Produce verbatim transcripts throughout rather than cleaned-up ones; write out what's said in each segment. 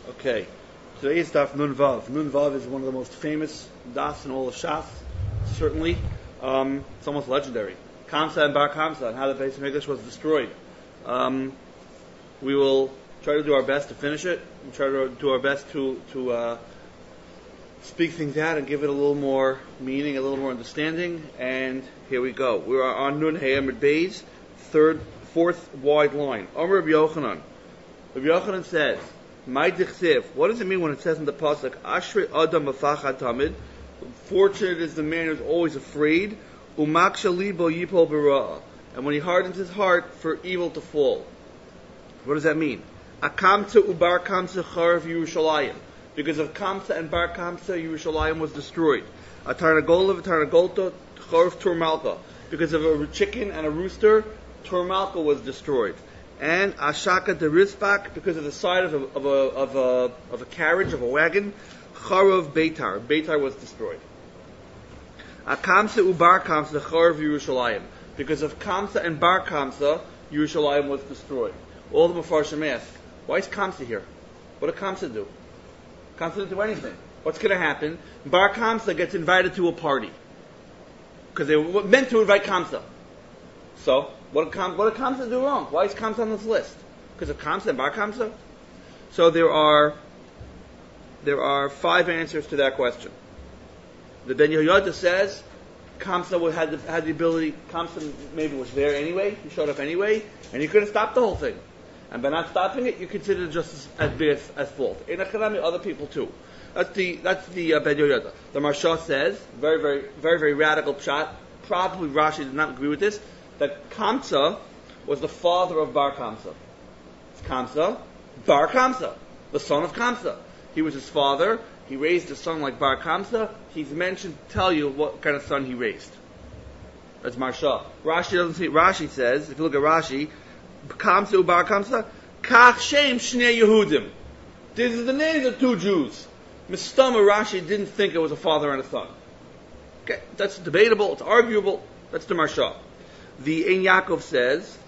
Okay, today's daf Nun Vav. Nun Vav is one of the most famous das in all of Shas, certainly. Um, it's almost legendary. Kamsa and Bar Kamsa, and how the Beis Hamikdash was destroyed. Um, we will try to do our best to finish it, and try to do our best to to uh, speak things out and give it a little more meaning, a little more understanding. And here we go. We are on Nun Hey Amud Beis, third, fourth wide line. Amar Rabbi Yochanan. Rabbi Yochanan says, "My dichsev." What does it mean when it says in the pasuk, "Ashrei Adam Mafachad Tamid"? Fortunate is the man who's always afraid. Umaksha libo yipol b'ra'ah. And when he hardens his heart for evil to fall. What does that mean? Akamta ubar kamsa charav Yerushalayim. Because of Kamsa and Bar Kamsa, Yerushalayim was destroyed. Atarnagola v'tarnagolta charav Turmalka. Because of a chicken and a rooster, Turmalka was destroyed. And Ashaka de Rizbak, because of the side of a, of a of a of a carriage, of a wagon, Charav Beitar. Beitar was destroyed. Akamsa ubar Kamsa Charav Yerushalayim. Because of Kamsa and Bar Kamsa, Yerushalayim was destroyed. All the Mefarshim ask, why is Kamsa here? What did Kamsa do? Kamsa didn't do anything. What's going to happen? Bar Kamsa gets invited to a party because they were meant to invite Kamsa. So, what did, Kam, what did Kamsa do wrong? Why is Kamsa on this list? Because of Kamsa and Bar Kamsa? So there are there are five answers to that question. The Ben Yehoyada says Kamsa had the, had the ability, Kamsa maybe was there anyway, he showed up anyway, and he could have stopped the whole thing. And by not stopping it, you consider it just as, as big as, as fault. In Acharami, other people too. That's the that's the uh, Ben Yehoyada. The Marsha says, very, very, very, very radical pshat, probably Rashi did not agree with this, that Kamsa was the father of Bar Kamsa. It's Kamsa, Bar Kamsa, the son of Kamsa. He was his father. He raised a son like Bar Kamsa. He's mentioned to tell you what kind of son he raised. That's Marsha. Rashi doesn't see. Rashi says, if you look at Rashi, Kamsa Bar Kamsa, Kach Shem Shnei Yehudim. These are the names of two Jews. Mistama Rashi didn't think it was a father and a son. Okay, that's debatable. It's arguable. That's the Marsha. The Ein Yaakov says,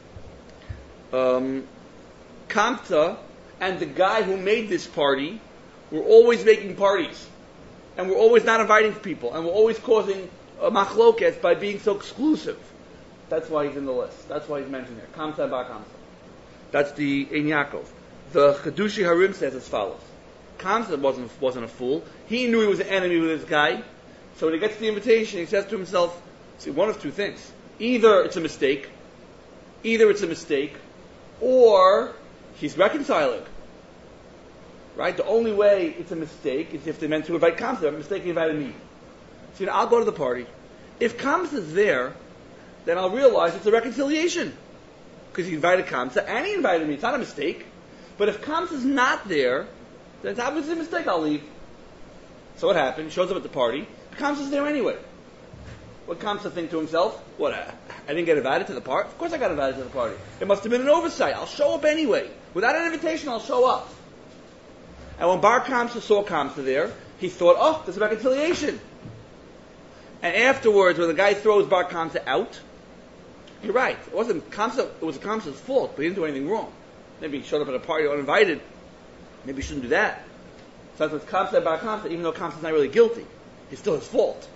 um, Kamsa and the guy who made this party were always making parties, and were always not inviting people, and were always causing uh, machloket by being so exclusive. That's why he's in the list. That's why he's mentioned here. Kamsa and Bar Kamsa. That's the Ein Yaakov. The Chedushi Harim says as follows: Kamsa wasn't wasn't a fool. He knew he was an enemy with this guy, so when he gets the invitation, he says to himself, "See, one of two things. Either it's a mistake, either it's a mistake, or he's reconciling. Right? The only way it's a mistake is if they meant to invite Kamsa. A mistake he invited me. So you know, I'll go to the party. If Kamsa's there, then I'll realize it's a reconciliation. Because he invited Kamsa and he invited me. It's not a mistake. But if Kamsa's not there, then it's obviously a mistake. I'll leave." So what happened? He shows up at the party. Kamsa's there anyway. What Kamsa think to himself? What, I, I didn't get invited to the party? Of course I got invited to the party. It must have been an oversight. I'll show up anyway. Without an invitation, I'll show up. And when Bar Kamsa saw Kamsa there, he thought, oh, there's a reconciliation. And afterwards, when the guy throws Bar Kamsa out, you're right. It wasn't Kamsa, it was Kamsa's fault, but he didn't do anything wrong. Maybe he showed up at a party uninvited. Maybe he shouldn't do that. So that's what Kamsa and Bar Kamsa, even though Kamsa's not really guilty. It's still his fault.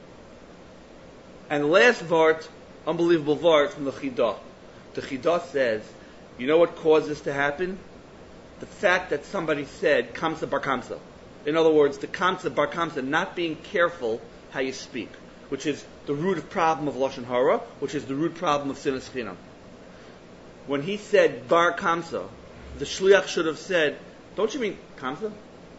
And the last vart, unbelievable vart from the Chidah. The Chidah says, you know what caused this to happen? The fact that somebody said Kamsa Bar Kamsa. In other words, the Kamsa Bar Kamsa not being careful how you speak, which is the root problem of Lashon Hara, which is the root problem of Sinas Chinam. When he said Bar Kamsa, the Shliach should have said, don't you mean Kamsa?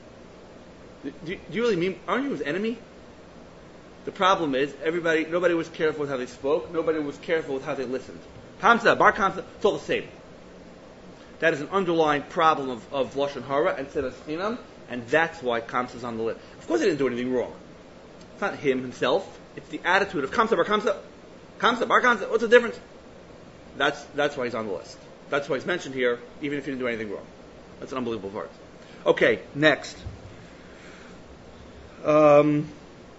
Do you, do you really mean, aren't you his enemy? The problem is, everybody, nobody was careful with how they spoke, nobody was careful with how they listened. Kamsa, Bar Kamsa, it's all the same. That is an underlying problem of, of Lashon Hara and Sinas Chinam, and that's why Kamsa's on the list. Of course he didn't do anything wrong. It's not him himself, it's the attitude of Kamsa Bar Kamsa, Kamsa Bar Kamsa, what's the difference? That's, that's why he's on the list. That's why he's mentioned here, even if he didn't do anything wrong. That's an unbelievable part. Okay, next. Um...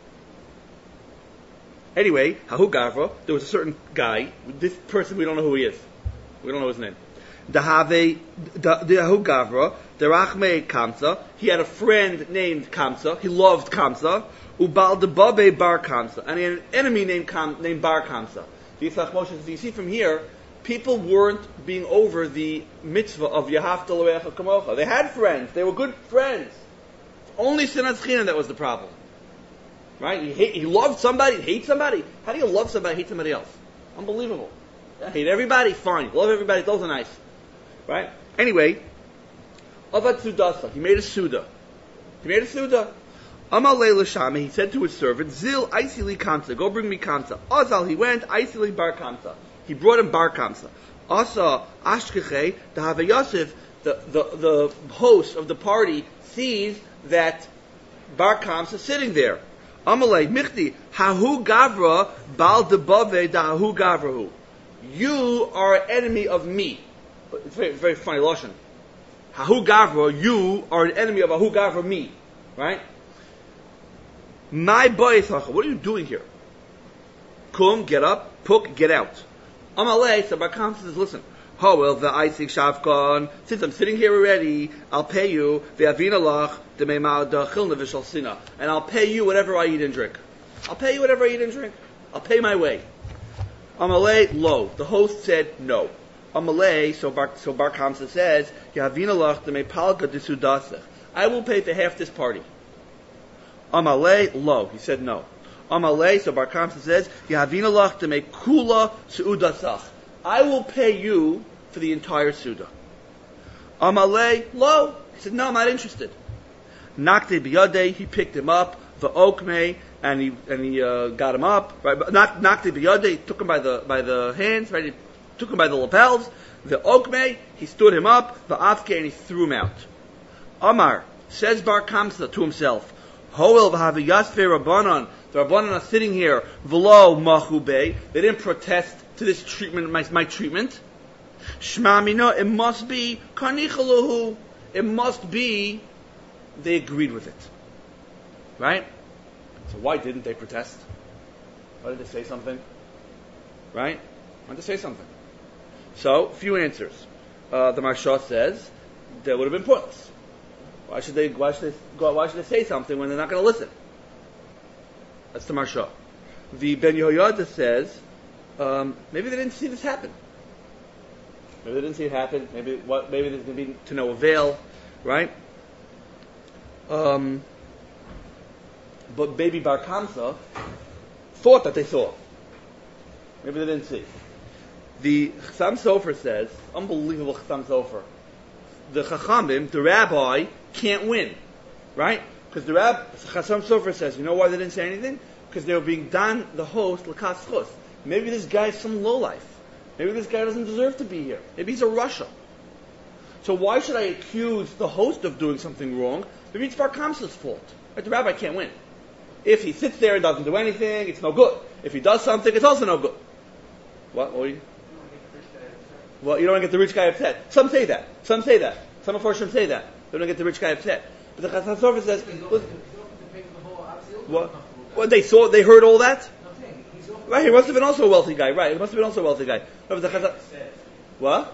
Anyway, Hahu Gavra, there was a certain guy, this person we don't know who he is. We don't know his name. Dahave Dahu Gavra, Derachme Kamsa. He had a friend named Kamsa. He loved Kamsa. Ubal Debabe Bar Kamsa. And he had an enemy named Kam, named Bar Kamsa. Yitzchak Moshe says, you see from here, people weren't being over the mitzvah of Yahavta L'Recha Kamocha. They had friends. They were good friends. Only Sinat Chinan that was the problem. Right? He, hate, he loved somebody, hate somebody. How do you love somebody, hate somebody else? Unbelievable. Yeah, hate everybody, fine. Love everybody, those are nice. Right? Anyway, Avad Sudasa, he made a Suda. He made a Suda. Amalei L'Shama, he said to his servant, Zil Aisili Kamsa, go bring me Kamsa. Azal, he went, Aisili Bar Kamsa. He brought him Bar Kamsa. Asa Ashkeche, the Hava Yosef, the, the, the host of the party, sees that Bar Kamsa is sitting there. Amalei Michti, Hahu Gavra, Bal Debave, Dahu Gavrahu. You are an enemy of me. It's very, very funny, Lashon. Hahu Gavra, you are an enemy of Ahu Gavra, me. Right? My boy, what are you doing here? Kum, get up. Puk, get out. Amalei, so Bar Kamsa says, listen. Oh, well, the Isik Shavkon, since I'm sitting here already, I'll pay you, and I'll pay you whatever I eat and drink. I'll pay you whatever I eat and drink. I'll pay my way. Amalei, lo. The host said no. Amalei, so Bar, so Bar Kamsa says, I will pay for half this party. Amalei, lo. He said no. Amalei, so Bar Kamsa says, kula su'udasach. I will pay you for the entire Suda. Amalei, lo. He said, no, I'm not interested. Nakte biyadei, he picked him up, the okme, and he and he uh, got him up. Right, nakte biyadei, took him by the by the hands, right? He took him by the lapels. The okme, he stood him up. The afke, and he threw him out. Amar, says Bar Kamsa to himself, Hoel v'havi yasvei rabbanon. The rabbanon are sitting here, v'lo machubei. They didn't protest to this treatment, my, my treatment. Shma mina, it must be karnichaluhu. It must be they agreed with it. Right? So why didn't they protest? Why did they say something? Right? Why did they say something? So, few answers. Uh, the Marsha says that would have been pointless. Why should they? Why should they? Go, why should they say something when they're not going to listen? That's the Marsha. The Ben Yehoyada says um, maybe they didn't see this happen. Maybe they didn't see it happen. Maybe what? Maybe there's going to be to no avail, right? Um, but Baby Bar Kamsa thought that they saw. Maybe they didn't see. The Chassam Sofer says, unbelievable Chassam Sofer. The Chachamim, the rabbi, can't win, right? Because the rabbi, Chassam Sofer says, you know why they didn't say anything? Because they were being done the host l'kas chus. Maybe this guy's some lowlife. Maybe this guy doesn't deserve to be here. Maybe he's a Russia. So why should I accuse the host of doing something wrong? Maybe it's Bar Kamsa's fault. Right? The rabbi can't win. If he sits there and doesn't do anything, it's no good. If he does something, it's also no good. What? What are you? Well, you don't want to get the rich guy upset. Some say that. Some say that. Some of Farshim say that. They don't get the rich guy upset. But the Chassam Sofer says, what? Well, they saw, they heard all that? Right, he must have been also a wealthy guy. Right, he must have been also a wealthy guy. No, but the Chassam, what?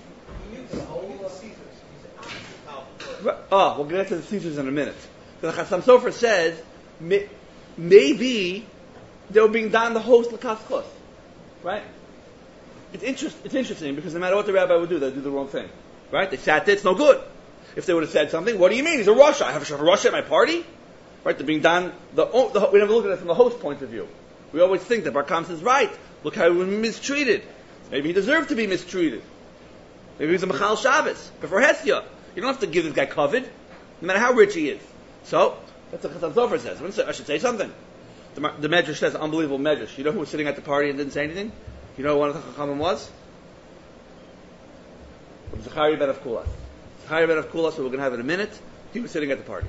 Right. Oh, we'll get to the Caesars in a minute. The Chassam Sofer says, may, maybe they were being done the host l'kas chus. Right? It's, interest, it's interesting because no matter what the rabbi would do, they'd do the wrong thing. Right? They sat there, it's no good. If they would have said something, what do you mean? He's a Russia. I have a Russia at my party? Right? They're being done, the, the, we never look at it from the host point of view. We always think that Bar Kamsa is right. Look how he was mistreated. Maybe he deserved to be mistreated. Maybe he's a Machal Shabbos. But for Hesya, you don't have to give this guy covet, no matter how rich he is. So, that's what Chassam Sofer says. I should say something. The, the Medrash says, unbelievable Medrash. You know who was sitting at the party and didn't say anything? You know who one of the Chachamim was? It was Zachariah ben Avkulas. Zachariah ben Avkulas, who we're going to have in a minute, he was sitting at the party.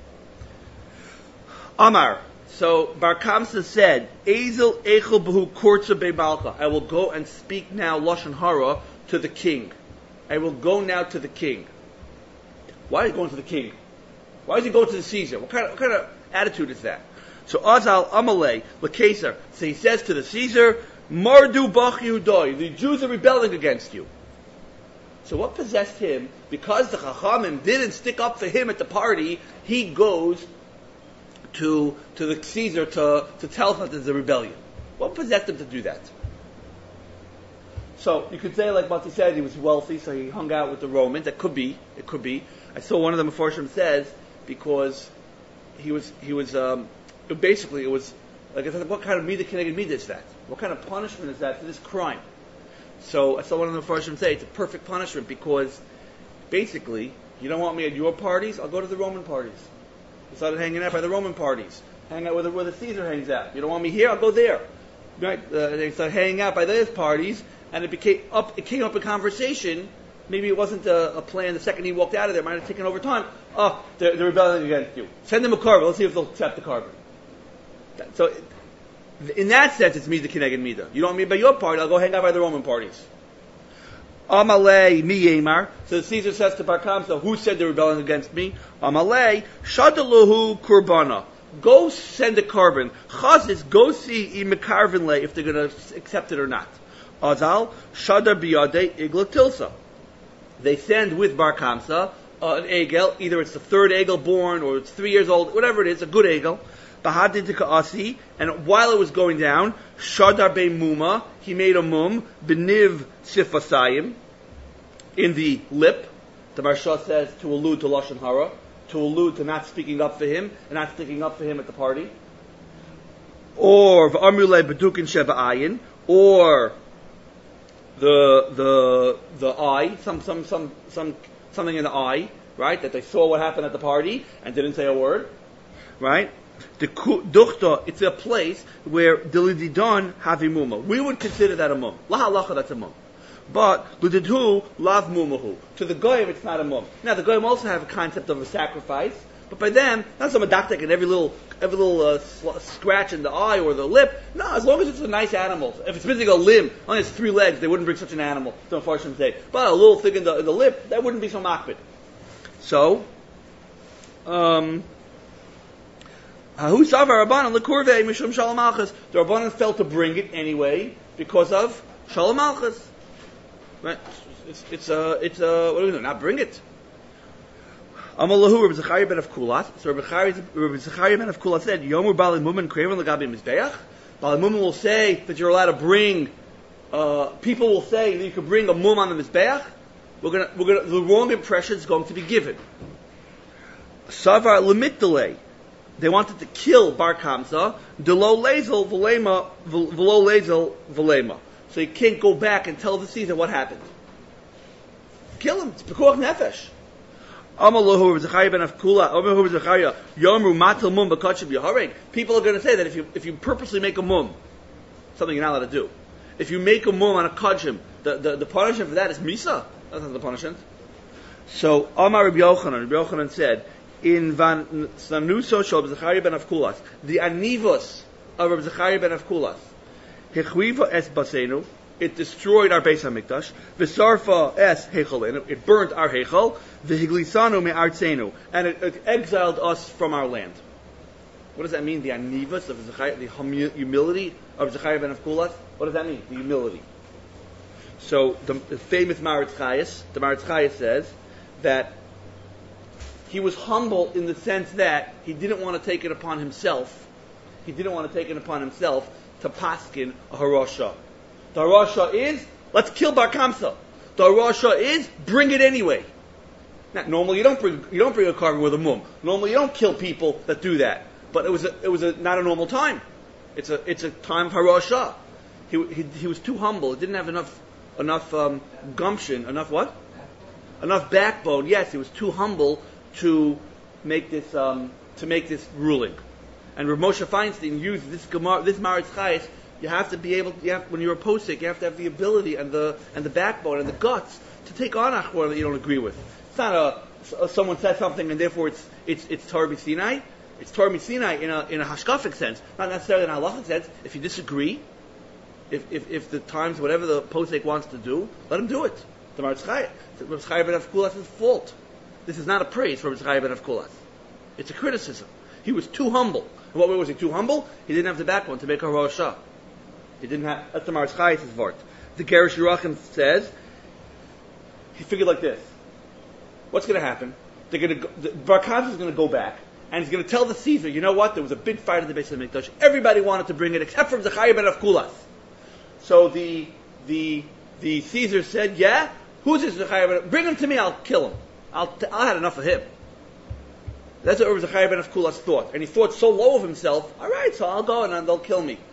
Amar. So Bar Kamsa said, Ezel echel b'hu kortza be'malcha. I will go and speak now Lashon Hara to the king. I will go now to the king. Why is he going to the king? Why is he going to the Caesar? What kind of, what kind of attitude is that? So Azal Amalei L'Kaisar. So he says to the Caesar, Mardu bach Yehudai. The Jews are rebelling against you. So what possessed him? Because the Chachamim didn't stick up for him at the party, he goes to to the Caesar to, to tell him that there's a rebellion. What possessed him to do that? So you could say, like Mati said, he was wealthy, so he hung out with the Romans. That could be. It could be. I saw one of the Mefarshim says because he was he was um, basically it was like I said, what kind of midah keneged midah is that? What kind of punishment is that for this crime? So I saw one of the Mefarshim say it's a perfect punishment because basically you don't want me at your parties, I'll go to the Roman parties. He started hanging out by the Roman parties, hang out where the, where the Caesar hangs out. You don't want me here, I'll go there. Right? Uh, they started hanging out by those parties, and it became up. It came up in conversation. Maybe it wasn't a, a plan. The second he walked out of there, it might have taken over time. Oh, they're, they're rebelling against you. Send them a carbon. Let's see if they'll accept the carbon. So, in that sense, it's midah keneged midah. You don't want me by your party, I'll go hang out by the Roman parties. Amalei mi yemar. So the Caesar says to Bar Kamsa, who said they're rebelling against me? Amalei shadaluhu kurbana. Go send a carbon. Chazis, go see imekarvin le if they're going to accept it or not. Azal shadar biyade igla tilsa. They send with Bar Kamsa uh, an egel. Either it's the third egel born or it's three years old, whatever it is, a good egel. Bahadidika and while it was going down, Shadar be muma, he made a mum, beniv sifasayim, in the lip. The Marsha says to allude to Lashon Hara, to allude to not speaking up for him, and not sticking up for him at the party. Or v'amrule bedukin sheba'ayin, or the the the eye, some some some some something in the eye, right? That they saw what happened at the party and didn't say a word, right? The duchta, it's a place where dilididon havimuma. We would consider that a mum. La halacha, that's a mum. But ludidhu lav mumahu. To the goyim, it's not a mum. Now the goyim also have a concept of a sacrifice, but by them, not some adaktek and every little every little uh, sl- scratch in the eye or the lip. No, as long as it's a nice animal. If it's missing a limb, only it's three legs, they wouldn't bring such an animal. So unfortunately, say, but a little thing in the, in the lip, that wouldn't be so makbid. So, um. The Rabbanan felt to bring it anyway because of Shalom Malchus. Right? It's it's uh, it's uh, what do we do? Not bring it. Amalahu Rabbi Zechariah ben Avkulas. So Rabbi Zechariah ben Avkulas said, "Yomur Bali Mumen Kraven Lagabi Mizbeach." Bali Mumen will say that you're allowed to bring. Uh, people will say that you can bring a mum on the Mizbeach. We're gonna we're gonna the wrong impression is going to be given. Savar Lemitdale. They wanted to kill Bar Kamsa, Delo Lezel Velema, Velo Lezel Velema. So you can't go back and tell the Caesar what happened. Kill him. It's Pekuach Nefesh. Amalahu Zechariah ben Avkula, Amalahu Zechariah, Yomru Matil Mum Bakachim Yahareg. People are going to say that if you if you purposely make a mum, something you're not allowed to do. If you make a mum on a kachim, the, the, the punishment for that is Misa. That's not the punishment. So Amar Rabbi Yochanan, Rabbi Yochanan said, in Van Sanuso Shal Zechariah ben Avkulas, the anivos of Rabbi Zechariah ben Avkulas, Hechviva es basenu, it destroyed our Beis Hamikdash. V'sarfa es hechalenu, it burnt our hechal. V'higlisanu me'artzenu, and it, it exiled us from our land. What does that mean? The anivos of Zechariah, the humility of Zechariah ben Avkulas. What does that mean? The humility. So the, the famous Maritz Chayes, the Maritz Chayes says that he was humble in the sense that he didn't want to take it upon himself. He didn't want to take it upon himself to paskin a harasha. The harasha is, let's kill Bar Kamsa. The harasha is, bring it anyway. Now, normally you don't bring you don't bring a carbon with a mum. Normally you don't kill people that do that. But it was a, it was a, not a normal time. It's a it's a time of harasha. He, he he was too humble. He didn't have enough enough um, gumption. Enough what? Enough backbone. Yes, he was too humble to make this um, to make this ruling, and Rav Moshe Feinstein used this Gemara, this Maritz Chayes. You have to be able, you have, when you're a posik, you have to have the ability and the and the backbone and the guts to take on achor that you don't agree with. It's not a, a someone says something and therefore it's it's it's Torah B'Sinai. It's Torah B'Sinai in a in a hashkafic sense, not necessarily in a halachic sense. If you disagree, if if, if the times whatever the posik wants to do, let him do it. The Maritz Chayes, Rav Zechariah ben Avkulas' fault. This is not a praise for Rav Zechariah ben Avkulas. It's a criticism. He was too humble. And what way was he too humble? He didn't have the backbone to make a harasha. He didn't have. That's the Maritz Chayes' vart. The Gerish Yerachim says he figured like this. What's going to happen? They're going to go, the, Bar Kamsa is going to go back, and he's going to tell the Caesar, you know what? There was a big fight at the Beis Hamikdash. Everybody wanted to bring it, except for Zechariah ben Avkulas. So the the the Caesar said, yeah, who's this Zechariah ben? Bring him to me. I'll kill him. I'll t- I had enough of him. That's what Zechariah ben Avkulas thought, and he thought so low of himself. All right, so I'll go and then they'll kill me.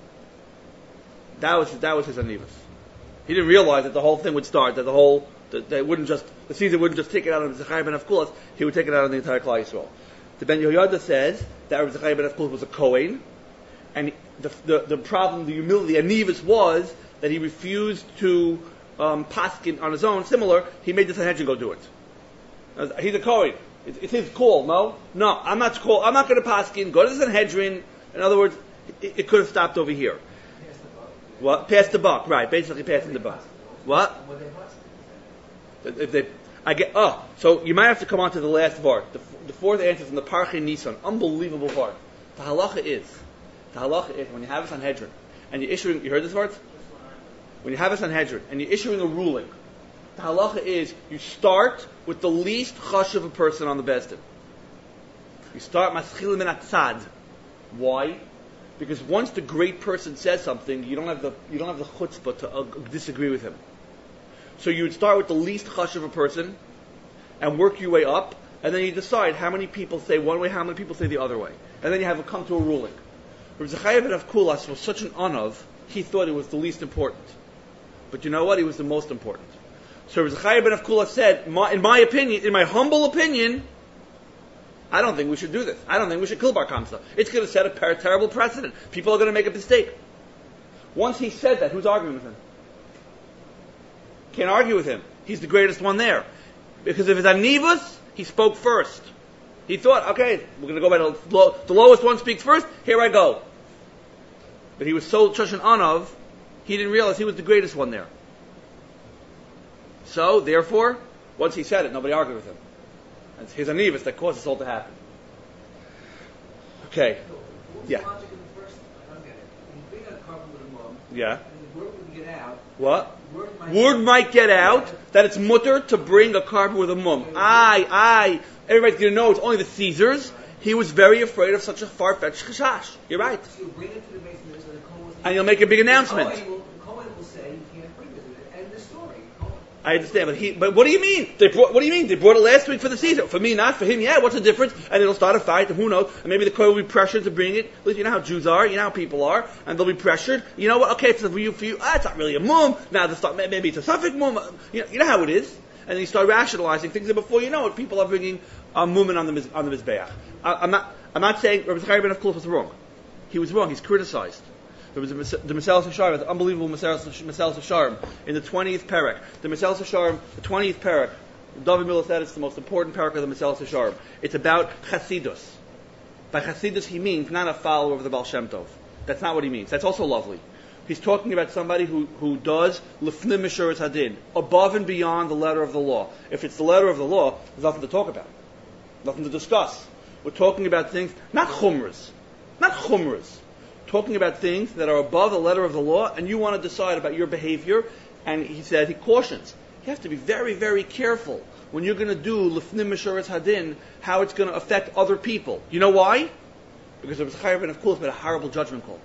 That was that was his anivus. He didn't realize that the whole thing would start. That the whole that they wouldn't just the Caesar wouldn't just take it out on Zechariah ben Avkulas. He would take it out on the entire Klal Yisrael. The Ben Yehoyada says that Rabbi Zechariah ben Avkulas was a Kohen, and the the, the problem, the humility, the anivus was that he refused to um, paskin on his own. Similar, he made the Sanhedrin go do it. He's a Kohen. It's, it's his call. No, no, I'm not call. I'm not going to paskin. Go to the Sanhedrin. In other words, it, it could have stopped over here. What? Pass the buck, right? Basically, passing the buck. What? If they, I get. Oh, so you might have to come on to the last part. The, the fourth answer is in the Parchei Nisan. Unbelievable part. The halacha is, the halacha is when you have a Sanhedrin and you're issuing. You heard this part? When you have a Sanhedrin and you're issuing a ruling, the halacha is you start with the least chash of a person on the Bezdin. You start maschil min atzad. Why? Because once the great person says something, you don't have the you don't have the chutzpah to uh, disagree with him. So you would start with the least chash of a person, and work your way up, and then you decide how many people say one way, how many people say the other way, and then you have to come to a ruling. Rabbi Zechariah ben Avkulas was such an anav, he thought it was the least important, but you know what? He was the most important. So Rabbi Zechariah ben Avkulas said, my, in my opinion, in my humble opinion, I don't think we should do this. I don't think we should kill Bar Kamsa. It's going to set a per- terrible precedent. People are going to make a mistake. Once he said that, who's arguing with him? Can't argue with him. He's the greatest one there. Because of his anivus, he spoke first. He thought, okay, we're going to go by the, low, the lowest one speaks first, here I go. But he was so such an anav, he didn't realize he was the greatest one there. So, therefore, once he said it, nobody argued with him. It's his anivus that caused this all to happen. Okay. Yeah. Yeah. What? Word might get out that it's mutter to bring a carbon with a mum. Aye, aye. Everybody's going to know it's only the Caesars. He was very afraid of such a far-fetched chashash. You're right. So you'll bring it to the basement so the Kohen will say, and you'll make a big announcement. The Kohen will say, you can't bring it. End the story. I understand, but he. But what do you mean? They brought. What do you mean? They brought it last week for the Caesar. For me, not for him. Yeah, what's the difference? And it'll start a fight. And who knows? And maybe the Kohen will be pressured to bring it. Look, you know how Jews are. You know how people are, and they'll be pressured. You know what? Okay, it's for you. For you, ah, it's not really a mum. Now they start. Maybe it's a suffix mum. You know, you know how it is. And then you start rationalizing things. And before you know it, people are bringing a mum on the on the mizbeach. I'm not. I'm not saying Rabbi Zechariah ben Avkulas was wrong. He was wrong. He's criticized. There was a, the Meselas Hasharim, the unbelievable Meselas Hasharim in the twentieth parak. The Meselas Hasharim, the twentieth parak. David Miller said it's the most important parak of the Meselas Hasharim. It's about Chasidus. By Chasidus, he means not a follower of the Baal Shem Tov. That's not what he means. That's also lovely. He's talking about somebody who, who does Lefnim Mishuras Hadin, above and beyond the letter of the law. If it's the letter of the law, there's nothing to talk about, nothing to discuss. We're talking about things, not chumras, not chumras. Talking about things that are above the letter of the law, and you want to decide about your behavior. And he said, he cautions, you have to be very, very careful when you're going to do Lefnim Mishuras Hadin, how it's going to affect other people. You know why? Because Rabbi Zechariah ben Avkulas made a horrible judgment call.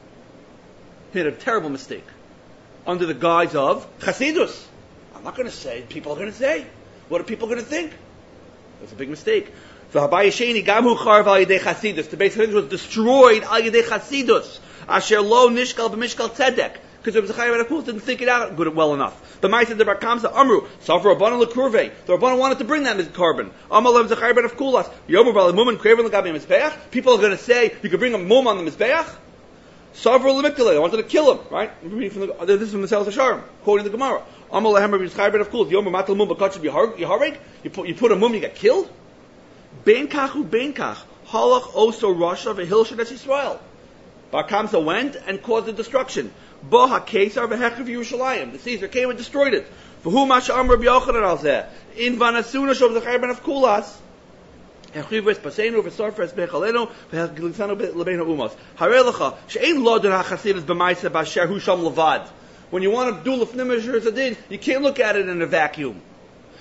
He made a terrible mistake. Under the guise of Chasidus. I'm not going to say, people are going to say. What are people going to think? That's a big mistake. The Habayasheni Gamu Charv al Yedei Chasidus. The Beis Hamikdash was destroyed al Yedei Chasidus. Asher lo nishkal b'mishkal tzedek. Because Rabbi Zechariah ben Avkulas didn't think it out good well enough. The Ma'aseh de Bar Kamsa Amru Safra Rabbanan lekurvei. The Rabbanan wanted to bring that as carbon. Amal Rabbi Zechariah ben Avkulas Yomer b'al mumen kreven l'gabi mizbeach. People are going to say you could bring a mum on the mizbeach. Safra l'mikdalei. They wanted to kill him. Right? This is from the Meselas Hasharim, quoting the Gemara. Amal lehem Rabbi Zechariah ben Avkulas Yomer matal mum b'katchav yahareg. You put you put a mum, you get killed. Ben kachu ben kach halach oso rasha v'hilshet es Yisrael. Bar Kamsa went and caused the destruction. Bo ha-Kesar v'hechav Yerushalayim. The Caesar came and destroyed it. V'hu masha am Rabbi Yochanan al zeh. In vanasuna shov Zechariah ben Avkulas. Hechiv es pasenu v'sorfer es bechalenu v'hechgilisanu lebeinu umos. Harei lecha she'ein lo der ha-chasidus b'maisa b'asher hu sham levad. When you want to do Lefnim Mishuras Hadin, you can't look at it in a vacuum.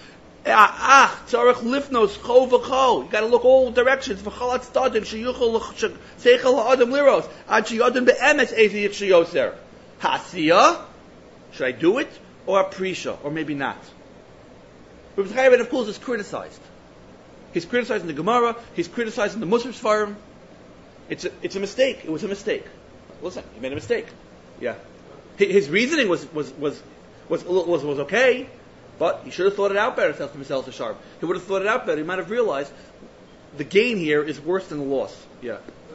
Ah, tzarech lifnos chol v'chol. You got to look all directions. V'chol atzadim sheyuchol seichel ha'adam liros ad sheyadam be'emes ezi yitzhiyoser. Hasiya. Should I do it or a prisha or maybe not? Rabbi Chaim, of course, is criticized. He's criticizing the Gemara. He's criticizing the Musar Sfarim. It's a, it's a mistake. It was a mistake. Listen, he made a mistake. Yeah, his reasoning was was was was was, was okay, but he should have thought it out better. Tells himself to sharp. He would have thought it out better. He might have realized the gain here is worse than the loss. Yeah.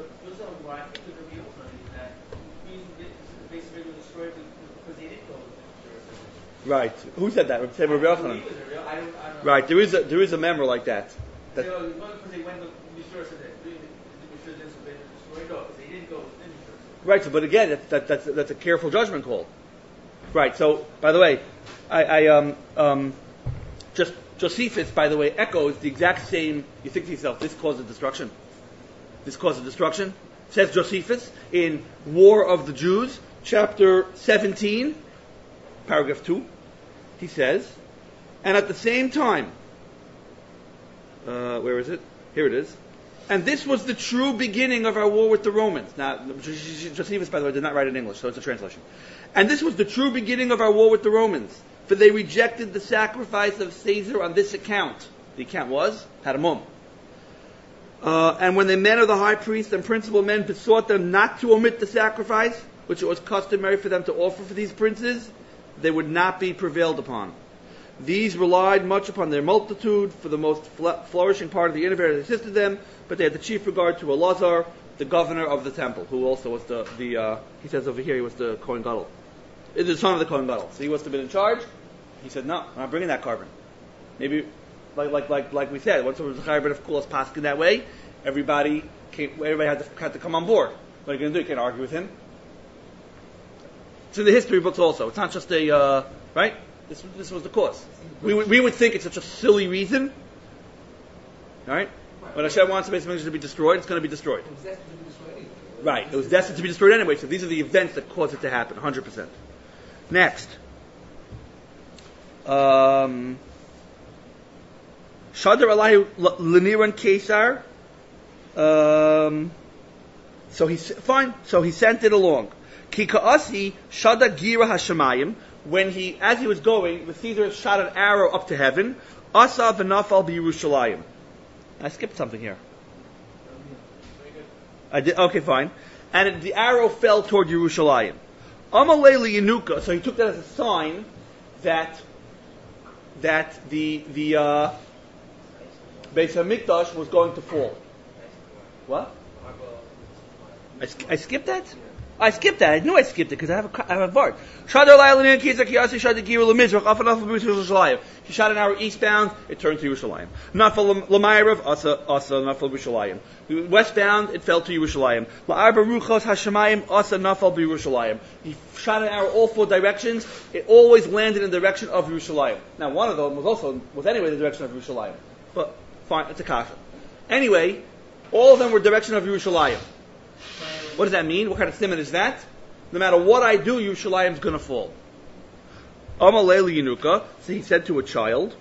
Right. Who said that? Rabbi Yochanan. Right. There is a there is a member like that. that right. So, but again, that, that, that's that's a careful judgment call. Right. So, by the way, I, I um um just Josephus, by the way, echoes the exact same. You think to yourself, this causes destruction. This causes destruction. Says Josephus in War of the Jews, chapter seventeen, paragraph two. He says, and at the same time, uh, where is it? Here it is. And this was the true beginning of our war with the Romans. Now, Josephus, by the way, did not write in English, so it's a translation. And this was the true beginning of our war with the Romans, for they rejected the sacrifice of Caesar on this account. The account was Hadamum. Uh, and when the men of the high priest and principal men besought them not to omit the sacrifice, which it was customary for them to offer for these princes, they would not be prevailed upon. These relied much upon their multitude for the most flourishing part of the innovator that assisted them, but they had the chief regard to Elazar, the governor of the temple, who also was the, the uh, he says over here, he was the Kohen Gadol. The son of the Kohen Gadol. So he was to be in charge. He said, no, I'm not bringing that carbon. Maybe, like like like like we said, once it was a carbon of course passed in that way, everybody came, everybody had to, had to come on board. What are you going to do? You can't argue with him. It's in the history books also. It's not just a, uh, right? This, this was the cause. We would, we would think it's such a silly reason. Right? When Hashem wants the Beis Hamikdash to be destroyed, it's going to be destroyed. It was destined to be destroyed anyway. Right. It was destined to be destroyed anyway, so these are the events that caused it to happen, one hundred percent. Next. Um, Shadar Alayhi Leniran Kesar. Um, so he, fine, so he sent it along. Ki ka'asi shada gira hashamayim. When he, as he was going, the Caesar shot an arrow up to heaven. Asa v'nafal b'Yerushalayim. I skipped something here. I did. Okay, fine. And it, the arrow fell toward Yerushalayim. Amalei liyanuka. So he took that as a sign that that the the uh, Beis Hamikdash was going to fall. What? I, I skipped that. I skipped that. I knew I skipped it because I have a I have a vart. He shot an arrow eastbound. It turned to Yerushalayim. Nafal l'mayrav asa asa nafal Yerushalayim. Westbound, it fell to Yerushalayim. La'arba ruchos hashamayim asa nafal b'Yerushalayim. He shot an arrow all four directions. It always landed in the direction of Yerushalayim. Now, one of them was also was anyway the direction of Yerushalayim. But fine, it's a kasha. Anyway, all of them were direction of Yerushalayim. What does that mean? What kind of siman is that? No matter what I do, Yerushalayim is going to fall. Amalei liyanuka. So he said to a child,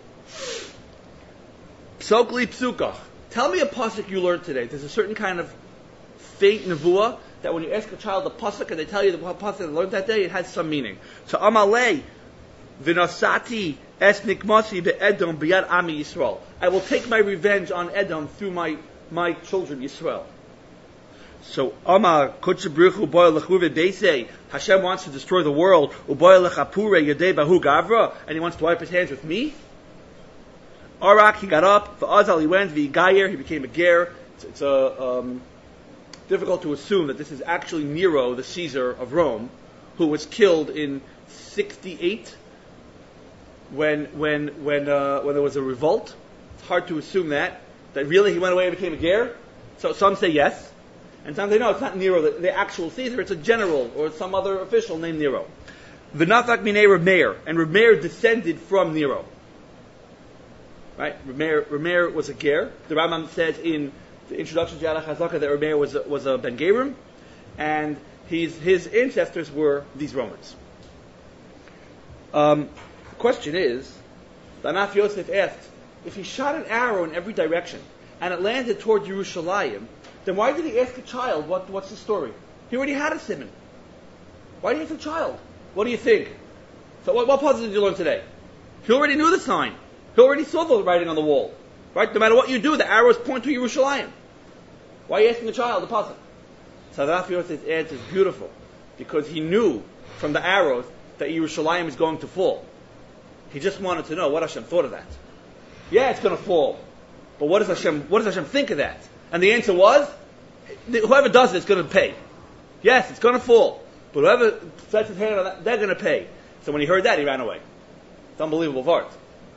Psokli psukach. Tell me a pasuk you learned today. There's a certain kind of fate nevuah that when you ask a child a pasuk and they tell you the pasuk they learned that day, it has some meaning. So Amalei v'nasati es nikmasi be'edom b'yad ami Yisrael. I will take my revenge on Edom through my my children Yisrael. So Amar Kutchabruchu Boy Lechuve Beise, Hashem wants to destroy the world, Uboy Lechapure Yadei Bahu Gavra, and he wants to wipe his hands with me. Arak, he got up, V'azal he went, V'gayer, he became a ger. It's, it's uh, um, difficult to assume that this is actually Nero, the Caesar of Rome, who was killed in sixty-eight when when when uh, when there was a revolt. It's hard to assume that that really he went away and became a ger. So some say yes. And some say, no, it's not Nero, the, the actual Caesar, it's a general or some other official named Nero. V'nafak minei Reb Meir, and Reb Meir descended from Nero. Right? Reb Meir, Reb Meir was a ger. The Rambam says in the introduction to Yad HaChazaka that Reb Meir was a, was a Ben Gerim, and his, his ancestors were these Romans. Um, the question is, Danaf Yosef asked, if he shot an arrow in every direction and it landed toward Yerushalayim, then why did he ask a child, what, what's the story? He already had a simon. Why did he ask a child? What do you think? So what, what puzzle did you learn today? He already knew the sign. He already saw the writing on the wall. Right? No matter what you do, the arrows point to Yerushalayim. Why are you asking the child the puzzle? So the Rav Yosef's answer is beautiful. Because he knew from the arrows that Yerushalayim is going to fall. He just wanted to know what Hashem thought of that. Yeah, it's going to fall. But what does Hashem, what does Hashem think of that? And the answer was, whoever does it is going to pay. Yes, it's going to fall. But whoever sets his hand on that, they're going to pay. So when he heard that, he ran away. It's unbelievable vart.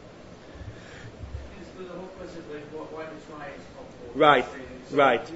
Right, right.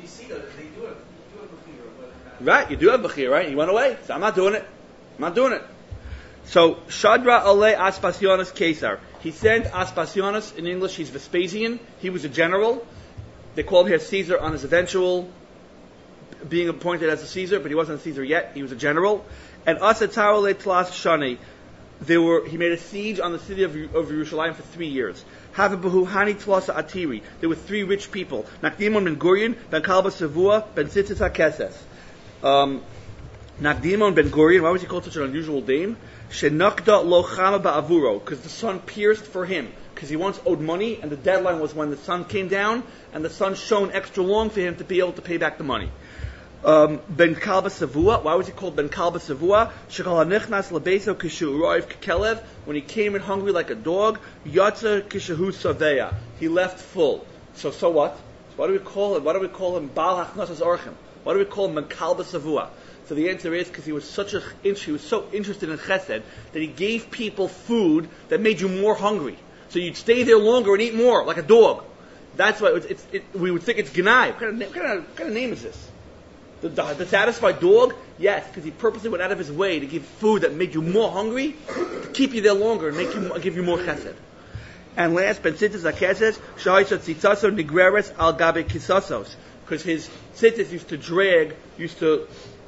Right, you do have Bechir, right? He went away. So I'm not doing it. I'm not doing it. So, Shadra Ale Aspasionis Caesar. He sent Aspasionis, in English he's Vespasian. He was a general. They called him Caesar on his eventual being appointed as a Caesar, but he wasn't a Caesar yet. He was a general. And Asatar Ale Tlas Shani. They were, he made a siege on the city of, of Yerushalayim for three years. Havabahu Hani Tlasa Atiri. There were three rich people. Nakdimon ben Gurion, ben Kalba Savua, ben Tzitzis HaKeses. Um, Nakdimon ben Gurion, why was he called such an unusual name? Shenakda lo chama ba'avuro, because the sun pierced for him, because he once owed money, and the deadline was when the sun came down, and the sun shone extra long for him to be able to pay back the money. Um, ben Kalba Savua, why was he called Ben Kalba Savua? Shekal hanichnas lebeso kishu roiv kekelev, when he came in hungry like a dog, yatsa kishahu saveya, he left full. So, so what? So why do we call him, why do we call him Baal Hachnasas Orchim? Why do we call him Ben Kalba Savua? So the answer is because he was such a, he was so interested in chesed that he gave people food that made you more hungry. So you'd stay there longer and eat more, like a dog. That's why it's, it's, it, we would think it's Gnai. What kind of, what kind of, what kind of name is this? The, the, the satisfied dog? Yes, because he purposely went out of his way to give food that made you more hungry, to keep you there longer and make you give you more chesed. And last, Ben Tzitzis HaKeses, Shahishot Tzitzaso Nigreres Al Gabe Kisasos. Because his tzitzis used to drag, used to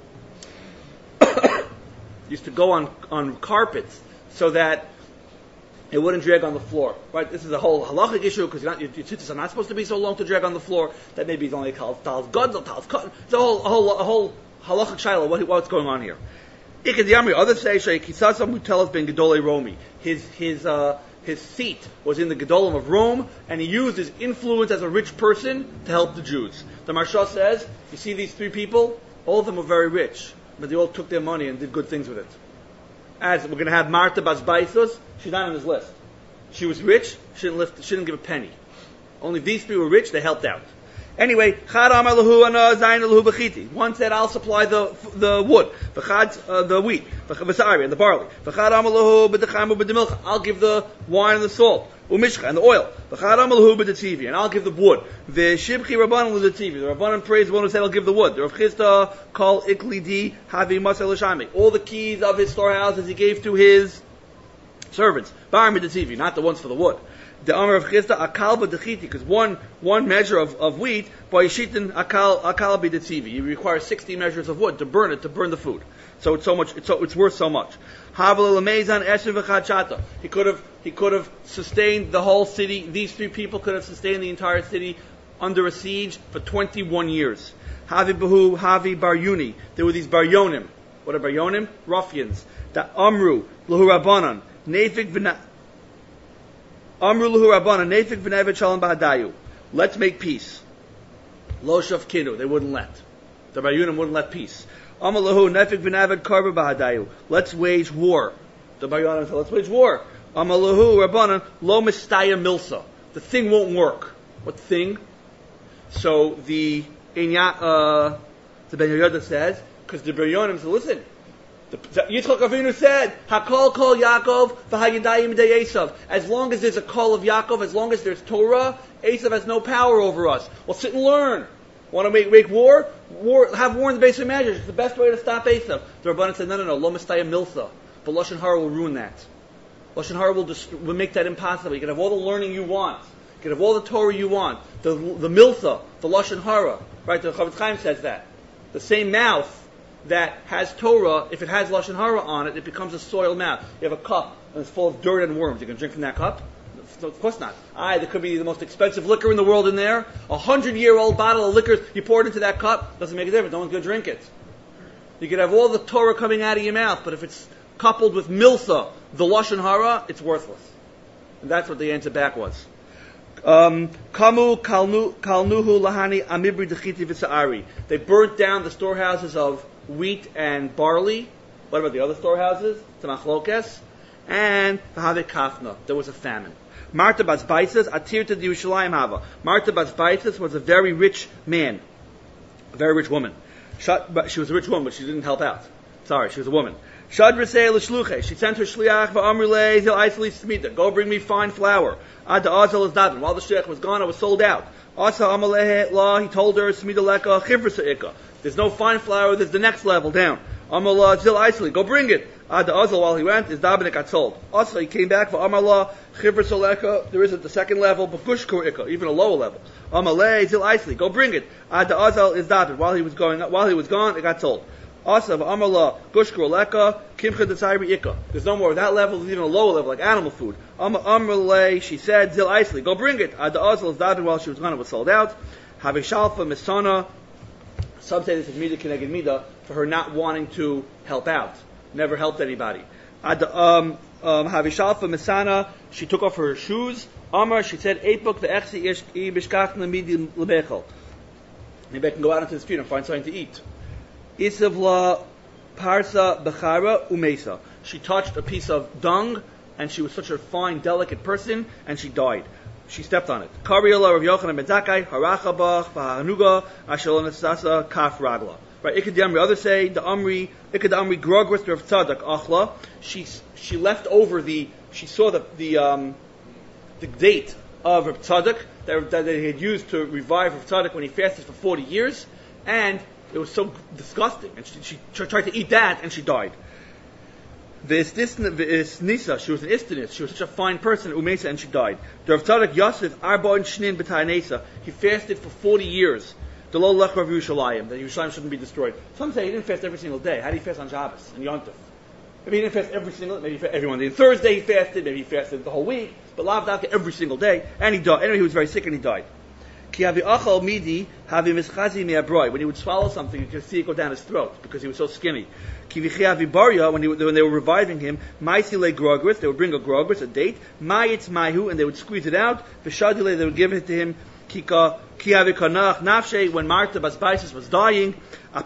used to go on, on carpets so that it wouldn't drag on the floor. Right? This is a whole halachic issue because your, your tzitzis are not supposed to be so long to drag on the floor. That maybe it's only called tal's god, tal's cut. It's a whole, a whole, a whole halachic shiloh. What, what's going on here? Ikad Yamri. Others say Sheikhisasam Mutelas ben Gedolei Romi. His his uh, his seat was in the Gedolim of Rome, and he used his influence as a rich person to help the Jews. The Maharsha says, you see these three people, all of them were very rich, but they all took their money and did good things with it. As we're going to have Martha Bas Baisus, she's not on his list. She was rich, she didn't lift, she didn't give a penny. Only these three were rich, they helped out. Anyway, one said, I'll supply the the wood, uh, the wheat, and the barley. I'll give the wine and the salt, and the oil. And I'll give the wood. The Rabbanan praise the one who said, I'll give the wood. The Rav Chisda called Iklidi Havi Masel Shami. All the keys of his storehouses he gave to his servants. Bar Midatzivi, not the ones for the wood. The Amar of Chisda akal b'dechiti, because one one measure of, of wheat by yishitin akal akal b'detzivi. You require sixty measures of wood to burn it to burn the food. So it's so much. It's so it's worth so much. Havel lemezan esher v'chadshata. He could have he could have sustained the whole city. These three people could have sustained the entire city under a siege for twenty-one years. Havi behu havi bar yuni. There were these bar yonim. What are bar yonim? Ruffians. The amru lahu rabbanan nefik v'na. Let's make peace. Lo shafkinu, they wouldn't let. The Bayunim wouldn't let peace. Let's wage war. The Bayunim said, let's wage war. Lo mistaya milsa. The thing won't work. What thing? So the uh, the Ben Yehuda says, because the Bayunim said, listen, Yitzchak Avinu said, "Hakol kol Yaakov v'hayidayim de Esav." As long as there's a call of Yaakov, as long as there's Torah, Esav has no power over us. Well, sit and learn. Want to make, make war? War? Have war in the base of magic. It's the best way to stop Esav. The Rabbanan said, "No, no, no. Lo mistaya milsa." But Lashon Hara will ruin that. Lashon Hara will, dist- will make that impossible. You can have all the learning you want. You can have all the Torah you want. The the milsa, the Lashon Hara, right? The Chavetz Chaim says that. The same mouth that has Torah, if it has Lashon Hara on it, it becomes a soiled mouth. You have a cup and it's full of dirt and worms. You can drink from that cup? So of course not. Aye, there could be the most expensive liquor in the world in there. A hundred-year-old bottle of liquor, you pour it into that cup, doesn't make a difference. No one's going to drink it. You could have all the Torah coming out of your mouth, but if it's coupled with milsa, the lashon hara, it's worthless. And that's what the answer back was. Um, Kamu kalnu kalnuhu lahani amibri dechiti v'sa'ari. They burnt down the storehouses of wheat and barley. What about the other storehouses? The machlokes. And v'have kafna. There was a famine. Marta bas Baisis atir to the Yerushalayim hava. Marta bas Baisis was a very rich man, a very rich woman. But she was a rich woman, but she didn't help out. Sorry, she was a woman. Shad Resei l'shluche. She sent her shliach v'amrulei zil aisli smita. Go bring me fine flour. Ad azal is dabin. While the shliach was gone, it was sold out. Asa amalehe la. He told her smita leka chivrsa ikka. There's no fine flour. There's the next level down. Amala zil aisli. Go bring it. Ad azal while he went is dabin. It got sold. Asa he came back for amala chivrsa leka. There isn't the second level, but gushkur ikka, even a lower level. Amalei zil aisli. Go bring it. Ad azal is dabin. While he was going, while he was gone, it got sold. Asav Amala Gushkru Leka Kimcha Desayri Ika. There's no more of that level, there's even a lower level, like animal food. Amrale, she said, Zil Isli, go bring it. Ad Azal is David while she was gone, it was sold out. Havishalfa Misana. Some say this is Mida Keneged Mida, for her not wanting to help out. Never helped anybody. Ad um um Havishalfa Misana, she took off her shoes. Amar, she said, Eipuk the Echsi Ish Bishkach Namidi Lebechel. Maybe I can go out into the street and find something to eat. Isavla Parsa Bechara Umesa. She touched a piece of dung, and she was such a fine, delicate person, and she died. She stepped on it. Kariyala Rav Yochanan ben Zakkai Harachabach Vahanuga Ashalonasasa Kaf Ragla. Right? Ikad Amri. Others say the Amri Ikad Amri Grogris Rav Tzadak Achla. She she left over the. She saw the the um the date of Rav Tzadak that, that they had used to revive Rav Tzadak when he fasted for forty years, and it was so disgusting, and she, she tried to eat that, and she died. Nisa, she was an Istanis, she was such a fine person, Umesa, and she died. Rav Tzadak Yosef Arba and Shnin B'Tainesa. He fasted for forty years. The Lo Lech Rav Yerushalayim, that Yerushalayim shouldn't be destroyed. Some say he didn't fast every single day. How did he fast on Shabbos and Yom Tov? Maybe he didn't fast every single, maybe he fasted every one day. Thursday he fasted, maybe he fasted the whole week, but Lav Davka every single day, and he died. Anyway, he was very sick and he died. When he would swallow something, you could see it go down his throat because he was so skinny. When, he, when they were reviving him, they would bring a grogris, a date, and they would squeeze it out. They would give it to him. When Martha Bas Baisis was dying,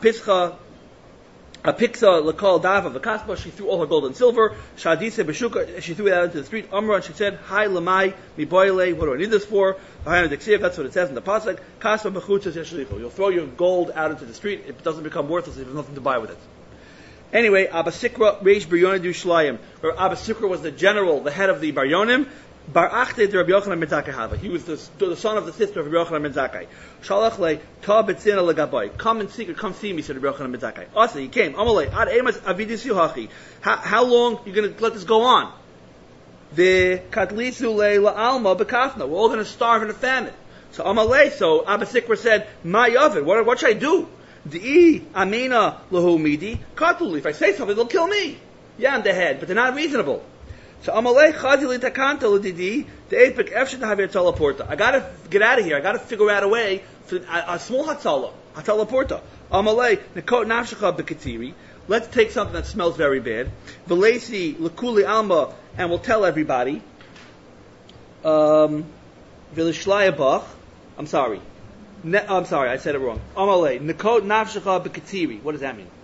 a Pixa Lakal Dava Vakaspa, she threw all her gold and silver. Shadise Beshuka, she threw it out into the street. Amra, and she said, Hi Lamai, Mi Boile, what do I need this for? That's what it says in the Pasuk. Kaspa Bechutzas Yashlichu. You'll throw your gold out into the street, it doesn't become worthless if there's nothing to buy with it. Anyway, Abba Sikra Reish Baryonim du Shlayim. Abba Sikra was the general, the head of the Baryonim. Bar Achte de Rabbi Yochanan ben Zakkai Hava. He was the, the son of the sister of Rabbi Yochanan ben Zakkai. Shalach le ta betzina legabai. Come in secret, come see me, said Rabbi Yochanan ben Zakkai. Also, he came. Amalei ad emas avidis yuhachi. How long are you going to let this go on? The katlisu le la alma bekafna. We're all going to starve in a famine. So Amalei, so Abba Sikra said, my oven. What, what should I do? Di amina lahu midi katuli. If I say something, they'll kill me. Yeah, in the head, but they're not reasonable. So Amalei chazili takanta l'didi the epik efshet havir teleporta. I gotta get out of here. I gotta figure out a way for a, a small hatzala, a teleporta. Amalei nekot nafshecha bekatiri. Let's take something that smells very bad. Velesi lekuli alma, and we'll tell everybody. Um, Vilishlayabach. I'm sorry. Ne, I'm sorry, I said it wrong. Amalei nekot nafshecha bekatiri. What does that mean?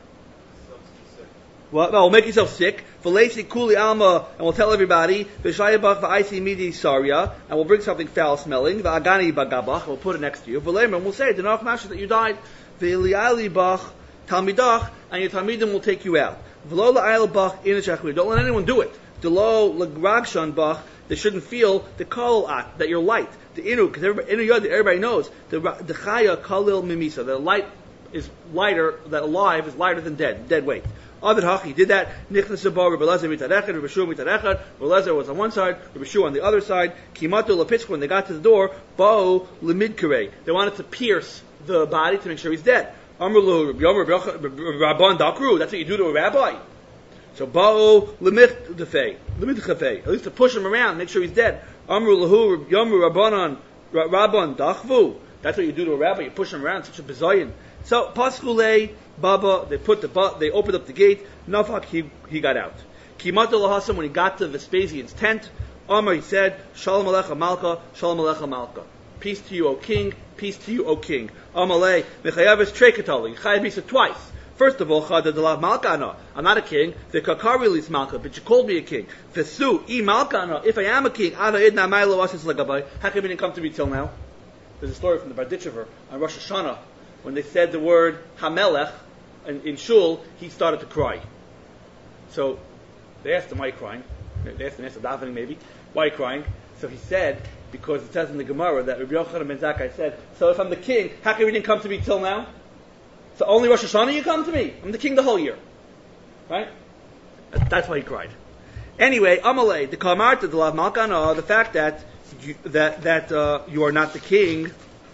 Well, no, make yourself sick. V'leisi kuli alma, and we'll tell everybody. V'shayabach v'aisi midi saria, and we'll bring something foul smelling. V'agani bagabach, we'll put it next to you. V'leimer, and we'll say, Denach Masha, that you died. V'li'ali bach talmidach, and your talmidim will take you out. V'lo la'ayel bach inachachri. Don't let anyone do it. D'lo l'gragshan bach, they shouldn't feel the kol at, that you're light. The inu, because everybody, inu yod, everybody knows, the the chaya kalil mimisa, the light is lighter, that alive is lighter than dead, dead weight. Avid Hachi did that. Nichnas Sabo, Rabbi Lezer mitarechad, Rabbi Shua mitarechad. Rabbi Lezer was on one side, Rabbi Shua on the other side. Kimatu lepitzch, when they got to the door, Bo lemidkarei. They wanted to pierce the body to make sure he's dead. Amrulu, Rabbi Yomer, Rabban Dakru. That's what you do to a rabbi. So ba'u lemich defei, lemich chafei. At least to push him around, make sure he's dead. Amru lahu yamru rabbanon rabban dachvu. That's what you do to a rabbi. You push him around, such a bizayin. So paschule baba. They put the they opened up the gate. Nafak he he got out. Kimat lahasam when he got to Vespasian's tent. Amar he said, Shalom alecha malka, Shalom alecha malka. Peace to you, O king. Peace to you, O king. Amalei mechayavis trekatali. Chayav misa twice. First of all, chadadalav malka ana. I'm not a king. The kakarilis malka, but you called me a king. Vesu i malka ana. If I am a king, ana idna ma'ilo asis lagabai. How come you didn't come to me till now? There's a story from the Barditchever on Rosh Hashanah when they said the word Hamelech in, in Shul, he started to cry. So they asked him why are you crying. They asked him, asked him davening maybe, why are you crying? So he said, because it says in the Gemara that Rabbi Yochanan ben Zakkai said, so if I'm the king, how come you didn't come to me till now? So only Rosh Hashanah you come to me? I'm the king the whole year. Right? That's why he cried. Anyway, Amalei, the Kamarta, the Lav Malkana, the fact that you, that that uh, you are not the king,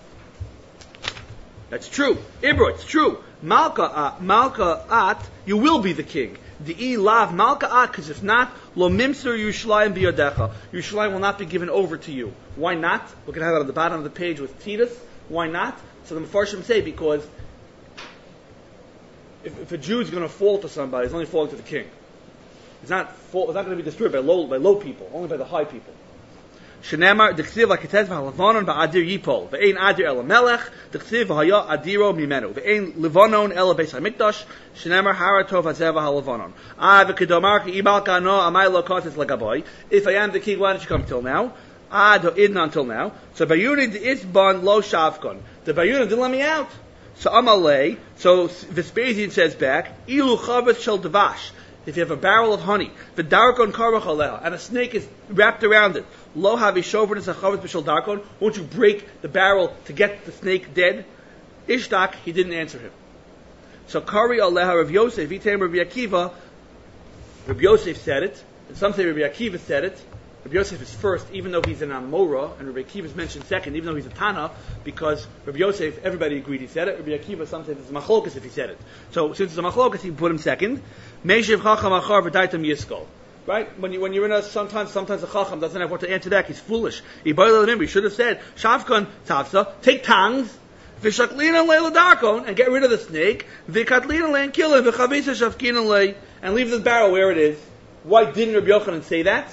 that's true. Ibro, it's true. Malka at, Malka at, you will be the king. The lav malka at, because if not, lo mimser Yerushalayim biyadecha. Yerushalayim will not be given over to you. Why not? We're going to have it on the bottom of the page with Titus. Why not? So the Mefarshim say because if, if a Jew is going to fall to somebody, he's only falling to the king. It's not fall, it's not going to be destroyed by low by low people, only by the high people. Shenemar d'chsiv like it says v'halavonon ba'adir yipol ve'ein adir el melech d'chsiv v'haya adiro mimenu ve'ein levonon el beis hamikdash shenemar haratov hazev v'halavonon ah v'kedomar ki ibal kano amay lo kotes lagaboy. If I am the king, why did you come till now? Ah do idna until now. So bayuni d'isban lo shavkon. The bayuni didn't let me out. So amalei. So Vespasian says back ilu chavetz shel devash. If you have a barrel of honey, the darkon karach aleha, and a snake is wrapped around it, lo havi shover is a chavetz b'shel darkon. Won't you break the barrel to get the snake dead? Ishtak, he didn't answer him. So kari aleha Rav Yosef, item Rabbi Akiva. Rabbi Yosef said it, and some say Rabbi Akiva said it. Rabbi Yosef is first, even though he's an Amora, and Rabbi Akiva is mentioned second, even though he's a Tana, because Rabbi Yosef, everybody agreed he said it. Rabbi Akiva, some say it's a machlokas if he said it. So since it's a machlokas, he put him second. Meishiv chacham achar v'daitam yiskol. Right? When you when you're in a sometimes sometimes a chacham doesn't have what to answer that. He's foolish. He he should have said shavkon tavsa. Take tongs. V'shaklina leila darkon and get rid of the snake. V'katlina le and kill him. V'chavisa shavkina le and leave the barrel where it is. Why didn't Rabbi Yochanan say that?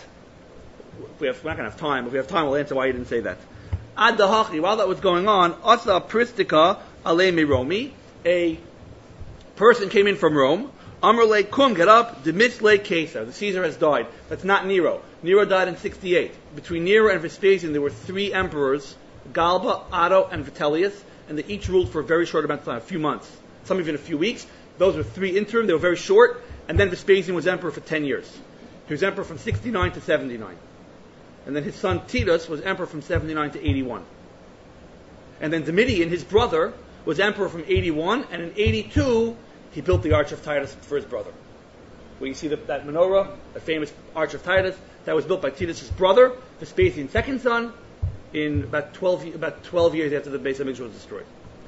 We have, we're not going to have time. If we have time, we'll answer why he didn't say that. Ad dahachi. While that was going on, asa pristika ale miromi. A person came in from Rome. Amr le kum, get up. Demitz le Caesar. The Caesar has died. That's not Nero. Nero died in sixty-eight. Between Nero and Vespasian, there were three emperors: Galba, Otto, and Vitellius, and they each ruled for a very short amount of time, a few months, some even a few weeks. Those were three interim. They were very short. And then Vespasian was emperor for ten years. He was emperor from sixty-nine to seventy-nine. And then his son Titus was emperor from seventy-nine to eighty-one. And then Domitian, his brother, was emperor from eighty-one, and in eighty-two, he built the Arch of Titus for his brother. Where you see the, that menorah, the famous Arch of Titus, that was built by Titus' brother, Vespasian's second son, in about twelve, about twelve years after the Beis HaMikdash was destroyed.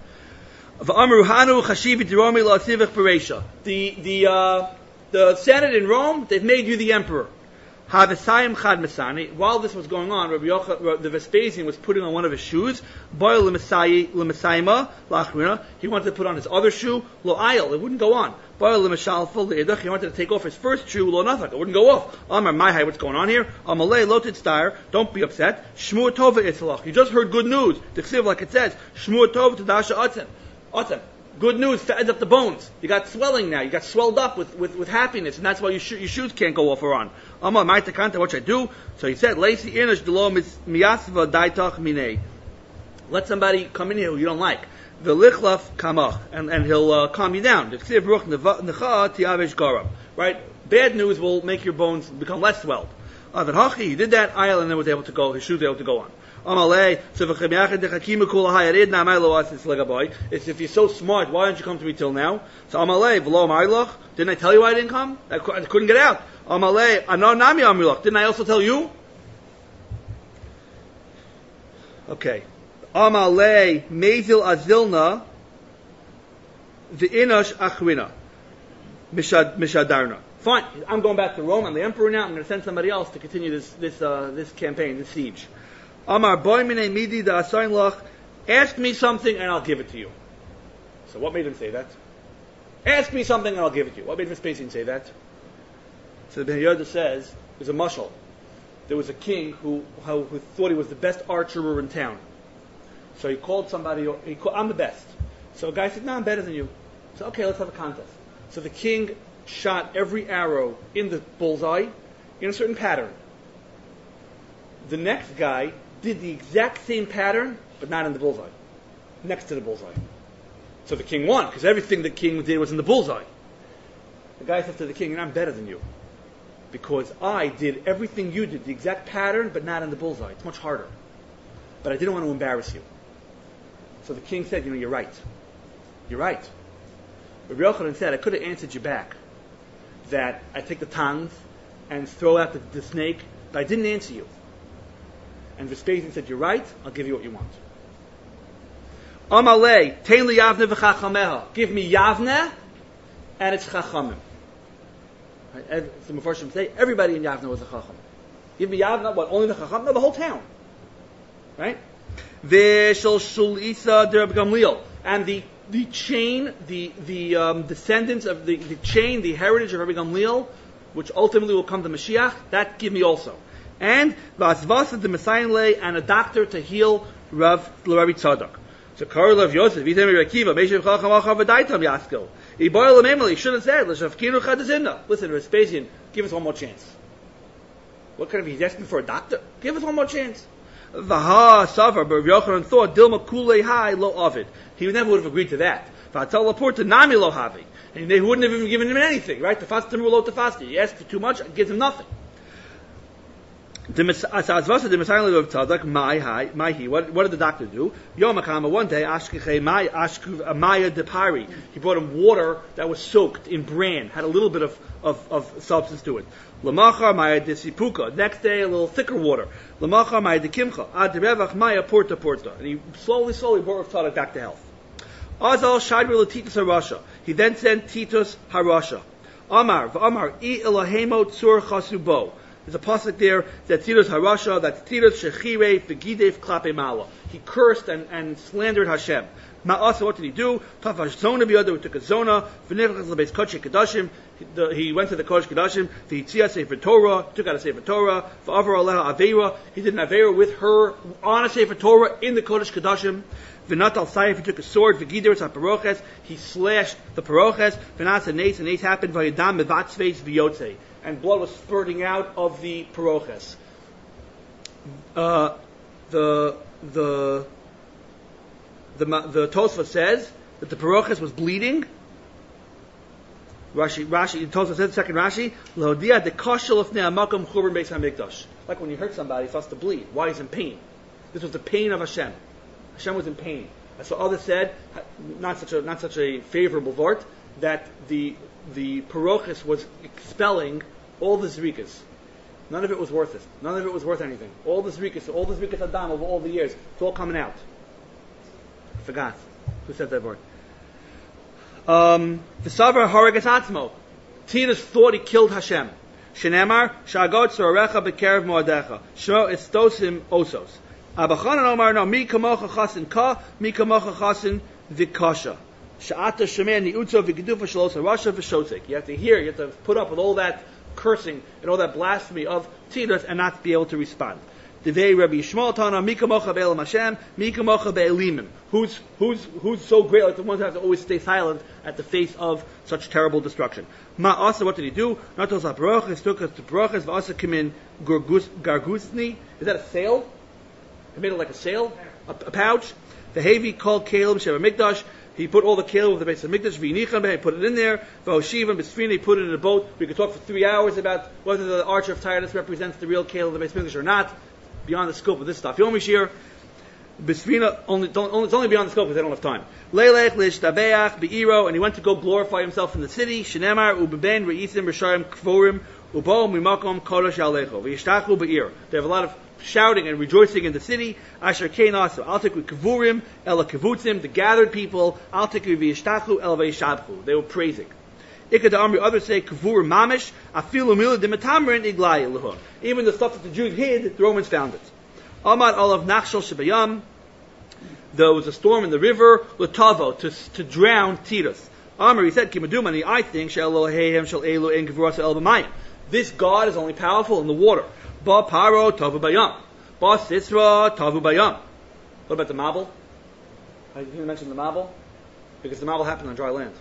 The, the, uh, the Senate in Rome, they've made you the emperor. While this was going on, Rabbi Yocha, the Vespasian was putting on one of his shoes. He wanted to put on his other shoe. Lo ayel, it wouldn't go on. He wanted to take off his first shoe. Lo nafak, it wouldn't go off. Amar Mahai, what's going on here? Amalei lo titztar, don't be upset. Shmua tova itzalach. You just heard good news. T'chsiv, like it says, Shmua tova tadasha atzem. Atzem. Good news, fattens up the bones. You got swelling now. You got swelled up with, with, with happiness, and that's why your, sho- your shoes can't go off or on. Amma, my takanta, what should I do? So he said, Lacy inish delo miyasva daitach minei. Let somebody come in here who you don't like. V'lichlaf kamach, and and he'll uh, calm you down. Right? Bad news will make your bones become less swelled. Uh, Hachi, he did that. Ayel and then was able to go. His shoes were able to go on. It's if you're so smart, why didn't you come to me till now? So didn't I tell you why I didn't come? I couldn't get out. Didn't I also tell you? Okay. Amalei mezil azilna v'inosh achwina mishadarna. Fine, I'm going back to Rome. I'm the emperor now. I'm going to send somebody else to continue this this uh, this campaign, this siege. Amar boy mine midi da asayin lach. Ask me something and I'll give it to you. So what made him say that? Ask me something and I'll give it to you. What made Vespasian say that? So the Ben Yehuda says, there's a mashal. There was a king who, who who thought he was the best archer in town. So he called somebody, he called, I'm the best. So a guy said, no, I'm better than you. So okay, let's have a contest. So the king shot every arrow in the bullseye in a certain pattern. The next guy did the exact same pattern, but not in the bullseye. Next to the bullseye. So the king won, because everything the king did was in the bullseye. The guy said to the king, I'm better than you. Because I did everything you did, the exact pattern, but not in the bullseye. It's much harder. But I didn't want to embarrass you. So the king said, you know, you're right. You're right. Rabbi Yochanan said, I could have answered you back that I take the tongs and throw out the, the snake, but I didn't answer you. And Vespasian said, you're right, I'll give you what you want. Amalei, tein li Yavne v'chachameha. Give me Yavne and its chachamim. Right? As the Mefarshim say, everybody in Yavne was a chacham. Give me Yavne, what, only the chacham? No, the whole town. Right? V'shel shul Isa de Rabbi Gamliel. And the the chain, the the um, descendants of the, the chain, the heritage of Rabbi Gamliel, which ultimately will come to Mashiach, that give me also. And v'asvasa de Messiah and a doctor to heal Rav Rabbi Tzadok. So Karol of Yosef, Yitem Rabbi Akiva, Meishav Chacham Achav V'daitam Yaskil. He boiled him. He should have said, "L'shavkinu chadazinna." Listen, Vespasian, give us one more chance. What kind of he's asking for a doctor? Give us one more chance. Vaha Savar, but Rabbi Yochanan thought Dilma Kulei Hai Lo Ovid. He never would have agreed to that. Vatal Laport to Nami Lo Havi, and they wouldn't have even given him anything. Right? The fastim lo tefasti. He asked for too much, it gives him nothing. What, what did the doctor do? One day, he brought him water that was soaked in bran, had a little bit of, of, of substance to it. Next day, a little thicker water. And he slowly, slowly brought Rav Tzadok back to health. He then sent Titus Harasha. Amar, Amar, I Elohemo Tzur Chasubo. There's a pasuk there that Titus Harasha, that Titus Shechire V'Gidev Klape Mala. He cursed and, and slandered Hashem. Ma'asa, what did he do? Tafash Zona B'Yodah, he took a Zona, V'Nefachas L'Beis Kodesh Kedashim, he went to the Kodesh Kedashim, V'Yitzia Sefer Torah, took out a Sefer Torah, V'Avar Aleha Aveira, he did an Aveira with her on a Sefer Torah in the Kodesh Kedashim. V'Natal Sayef, he took a sword, V'Gider HaParoches, he slashed the Paroches, V'Nasa Nace, and Nace happened, V'Yadam Mevatzveis V'Yotzei. And blood was spurting out of the paroches. Uh, the the the the Tosfos says that the paroches was bleeding. Rashi Rashi Tosfos says second Rashi Lodia de koshel of ne'amakom churban beis hamikdash. Like when you hurt somebody, it starts to bleed. Why is in pain? This was the pain of Hashem. Hashem was in pain. So others said, not such a not such a favorable vort, that the the parochus was expelling all the zrikas. None of it was worth it. None of it was worth anything. All the zrikas, all the zrikas adam over all the years, it's all coming out. I forgot who said that word. Um, the Savar Haragas Atzmo. Titus thought he killed Hashem. Shenemar Shagod Sorecha Bekerev Moadecha. Shmo Istosim Osos. Abachanan Omar no Mi Kamocha Chasin Ka Mi Kamocha Chasin Vikasha. Sha'ata Shemen Niutzo Vigedufa Shalos Rasha V'Shotek. You have to hear. You have to put up with all that cursing and all that blasphemy of Titus and not be able to respond. Devei Rabbi Yishmael Tana Mi Kamocha Be'elam Hashem Mi Kamocha Be'elimim. Who's who's who's so great, like the ones who have to always stay silent at the face of such terrible destruction. Ma'asa, what did he do? Natos HaParoches took us to Paroches V'asa Kimin Gargusni. Is that a sail? He made it like a sail, a, a pouch. The Havi called Caleb Sheva Mikdash. He put all the Caleb of the base of Mikdash, V'yinichan, he put it in there. V'oshiva, B'sfina, he put it in a boat. We could talk for three hours about whether the Archer of Titus represents the real Caleb of the base of Mikdash or not. Beyond the scope of this stuff. Yom Shir, B'sfina, only, only, it's only beyond the scope because they don't have time. Leilech, L'ishtabeach, Be'iro, and he went to go glorify himself in the city. Shenemar, Ubeben, Re'isim, R'sharim, Kvorim, Ubo, Mimakom, Kodesh, Yalecho. V'yishtachu, Be'ir. They have a lot of shouting and rejoicing in the city. Asher Kenas, Al Tikru Kavurim, Ela Kavutzim, the gathered people, Al Tikru V'yishtachu, El V'yishabchu. They were praising. Ikad Amri, others say Kavur Mamish, Afilu Mila Dimatamrin Iglaya Luhu. Even the stuff that the Jews hid, the Romans found it. Amad Olav Nachshel Shibayam. There was a storm in the river, Latavo, to, to drown Titus. Amr, he said, Kimadumani, I think, Shelohehem Shel Elu En Kavurasa El B'mayim. This God is only powerful in the water. Ba Paro Tavu Bayam. Ba Sisra Tavu Bayam. What about the Mabel? I didn't mention the Mabel. Because the Mabel happened on dry land.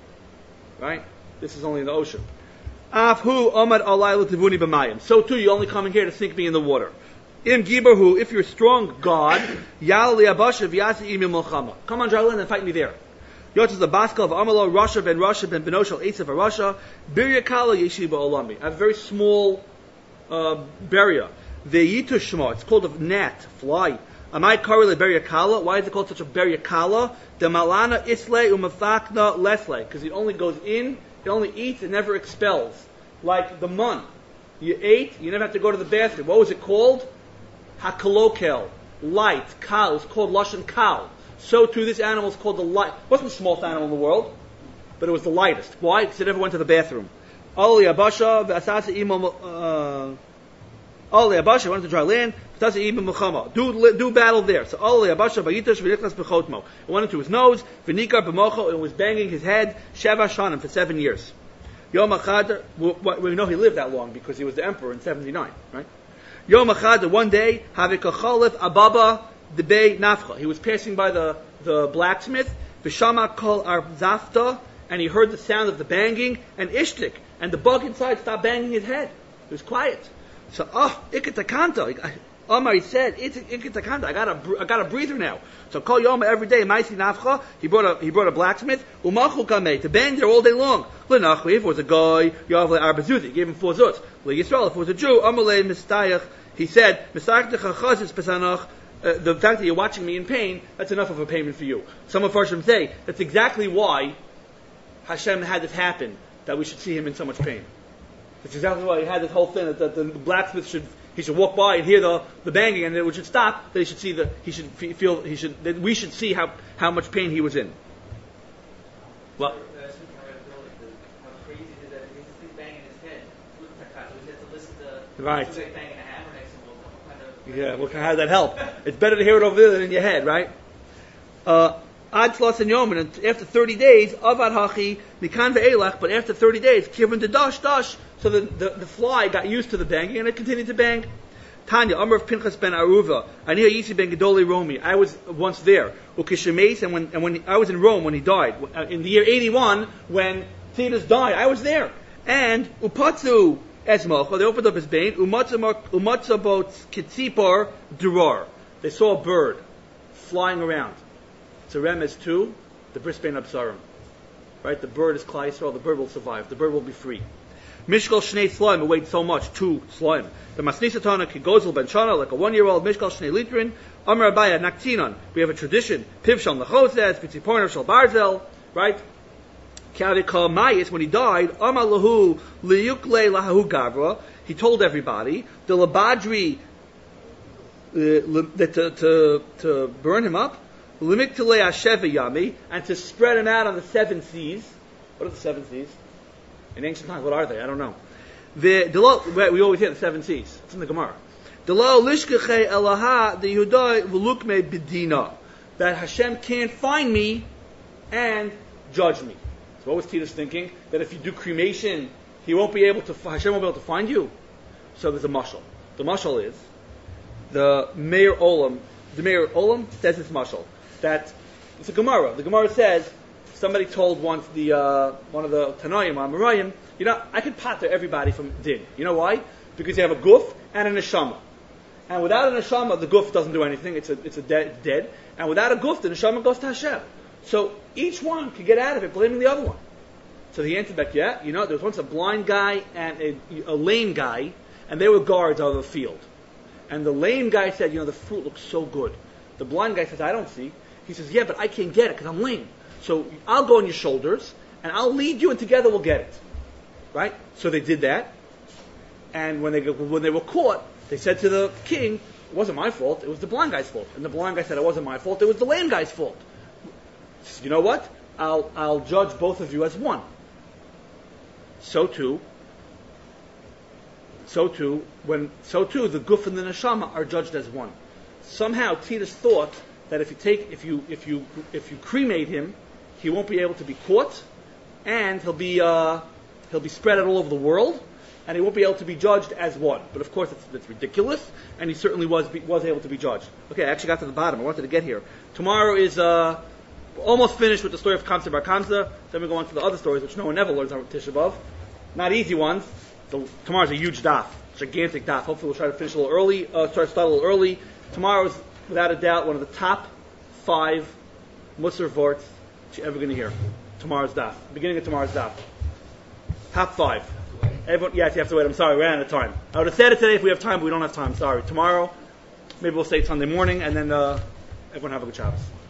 Right? This is only in the ocean. Afhu Amad Alayla Tivuni B'mayim. So too, you're only coming here to sink me in the water. Im Gibahu, if you're strong God, Yal Liabasha Vyasi Imim Mulchama. Come on dry land and fight me there. Yotzes the Baskal of Amalo, Rasha ben Rasha ben Benoshel, Esav of Rasha, Birya Kala Yeshiva Olami. I have a very small uh, barrier. The Yitu Shema, it's called a gnat, fly. Amai Karele Birya Kala. Why is it called such a Birya Kala? The Malana Isle Umafakna Lesle. Because it only goes in, it only eats, it never expels. Like the mun. You ate, you never have to go to the bathroom. What was it called? Hakalokel. Light. Kal. It's called Lashon Kal. So too, this animal is called the light. It wasn't the smallest animal in the world, but it was the lightest. Why? Because it never went to the bathroom. Ali Abasha, Asasa Imam, Ali Abasha went to dry land. Asasa Imam Muhammad. Do do battle there. So Ali Abasha Vayitash V'Nichlas B'Chotmo. It went into his nose. V'Nikar B'Mocho. It was banging his head. Sheva Shanim for seven years. Yom Achad. We know he lived that long because he was the emperor in seventy-nine. Right? Yom Achad. One day, Havikacholif Ababa. The Bay Nafcha. He was passing by the, the blacksmith, Vishama Kol Arzafta, and he heard the sound of the banging, and Ishtik, and the bug inside stopped banging his head. It was quiet. So, oh, Ikatakanta. Omar, he said, Ikatakanta, I got a, I got a breather now. So, Kol Yoma every day, Maisi Nafcha, he brought a, he brought a blacksmith, Umachu Kameh, to bang there all day long. Lenachli, if it was a guy, Yavle Arbazuzi, he gave him four zuts. Le Yisrael, if it was a Jew, Amalei Mistayach, he said, Mistayach Techachazis Pesanach, Uh, the fact that you're watching me in pain, that's enough of a payment for you. Some of Farshim say that's exactly why Hashem had this happen, that we should see him in so much pain. That's exactly why he had this whole thing, that, that the blacksmith should, he should walk by and hear the, the banging, and it should stop, that he should see the, he should feel, he should, that we should see how, how much pain he was in. Well, right. Yeah, well, how does that help? It's better to hear it over there than in your head, right? Uh, Ad Tlas and Yom, and after thirty days, Avad Hachi, Mikan Ve'elach, but after thirty days, Kivin to Dash Dash, so the, the, the fly got used to the banging, and it continued to bang. Tanya, Amr of Pinchas ben Aruva, Aniha Yisi ben Gedoli Romi, I was once there. Ukishemes, and when, and when I was in Rome when he died, in the year eighty-one, when Titus died, I was there. And Upatsu, Esmoch, they opened up his bane, umatzabot kitzipar durar. They saw a bird flying around. It's a remez too, the brisbane absarim. Right? The bird is Klai Yisrael, the bird will survive, the bird will be free. Mishkal shnei slime, it weighed so much, two slime. The masnisatana kigozel ben shana, like a one-year-old, mishkal shnei litrin, amar abaya naktinon. We have a tradition, piv shal nachozes, pitziporner shal barzel, right? When he died, Amalahu liyukle lahu gavra, he told everybody, the labadri, uh, to, to, to burn him up, limiktele asheva yami, and to spread him out on the seven seas. What are the seven seas? In ancient times, what are they? I don't know. The, the we always hear the seven seas. It's in the Gemara. That Hashem can't find me and judge me. So what was Titus thinking? That if you do cremation, he won't be able to, Hashem won't be able to find you? So there's a mashal. The mashal is, the Meir Olam, the Meir Olam says this mashal, that, it's a Gemara. The Gemara says, somebody told once the, uh, one of the Tanaim, Amarayim, you know, I could pater everybody from din. You know why? Because you have a guf and a neshama. And without a neshama, the guf doesn't do anything, it's a, it's a dead, dead. And without a guf, the neshama goes to Hashem. So each one could get out of it blaming the other one. So he answered back, yeah, you know, there was once a blind guy and a, a lame guy, and they were guards of the field. And the lame guy said, you know, the fruit looks so good. The blind guy says, I don't see. He says, yeah, but I can't get it because I'm lame. So I'll go on your shoulders, and I'll lead you, and together we'll get it. Right? So they did that. And when they when they were caught, they said to the king, it wasn't my fault, it was the blind guy's fault. And the blind guy said, it wasn't my fault, it was the lame guy's fault. He said, you know what? I'll I'll judge both of you as one. so too, so too, when so too the guf and the neshama are judged as one. Somehow Titus thought that if you take if you if you if you cremate him, he won't be able to be caught, and he'll be uh, he'll be spread out all over the world, and he won't be able to be judged as one. But of course, it's, it's ridiculous, and he certainly was was able to be judged. Okay, I actually got to the bottom. I wanted to get here. Tomorrow is uh, almost finished with the story of Kamsa Bar Kamsa. Then we go on to the other stories, which no one ever learns on Tisha B'Av. Not easy ones. So tomorrow's a huge daf, gigantic daf. Hopefully, we'll try to finish a little early. Uh, try to start a little early. Tomorrow is, without a doubt, one of the top five Musar Vorts that you're ever going to hear. Tomorrow's daf, beginning of tomorrow's daf. Top five. Everyone, yes, you have to wait. I'm sorry, we're out of time. I would have said it today if we have time, but we don't have time. Sorry. Tomorrow, maybe we'll say Sunday morning, and then uh, everyone have a good Shabbos.